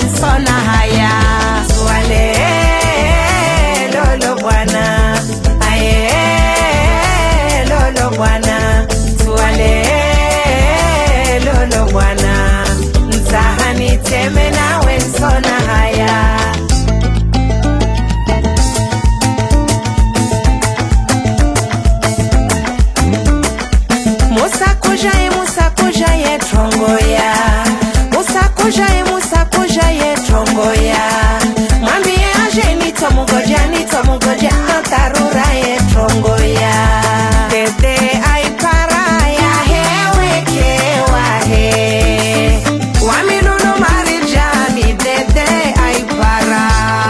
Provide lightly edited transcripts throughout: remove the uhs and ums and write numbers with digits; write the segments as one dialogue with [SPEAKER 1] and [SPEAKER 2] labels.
[SPEAKER 1] wensona haya swale lolo bwana aye lolo bwana swale lolo bwana msahani teme na wensona haya Musa kujaye trongoya Musa kujaye trongoya Mwambie aje nitomugoja Notarura ye trongoya Dede aipara ya heweke wahe Wamilulu marijani dede aipara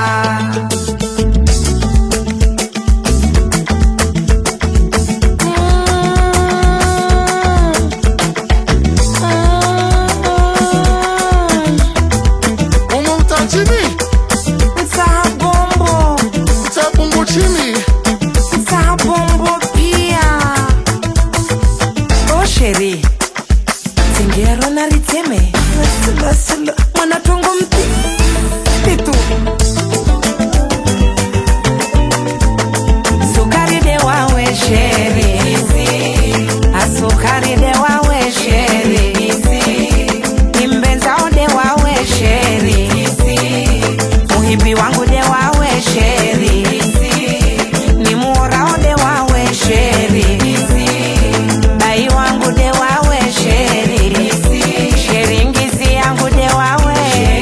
[SPEAKER 1] Singero na riteme Silo Mwana tungo mti Titu Sukari de wawe sheri Asukari de wawe sheri Imbenza de wawe sheri Muhibi wangu de wawe sheri Ni muora de wawe sheri Bai wangu de wawe sheri Sheringizi yangu de wawe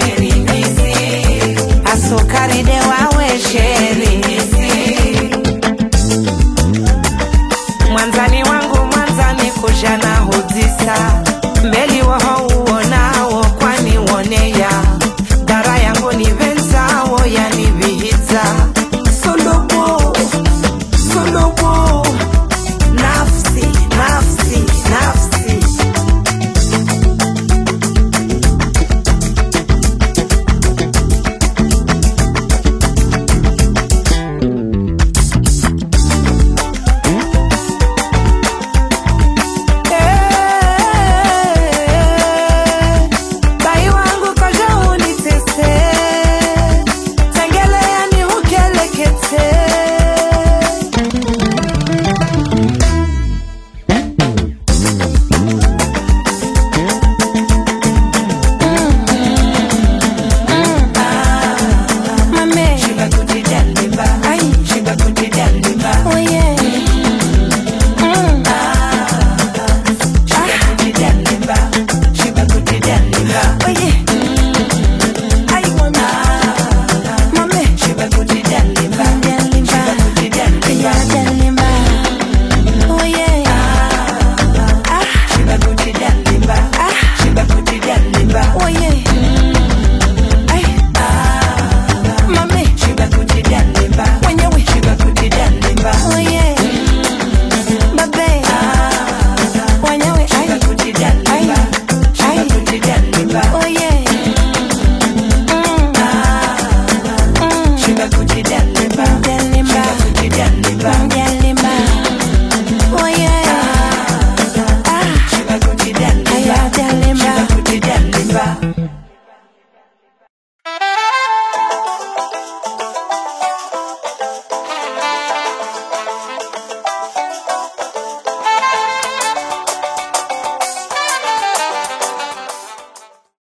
[SPEAKER 1] Asukari de wawe sheri Mwanzani wangu mwanzani kujana hudisa Mbeli waho uonao kwani woneya Dara yangu ni venza wo ya ni vihita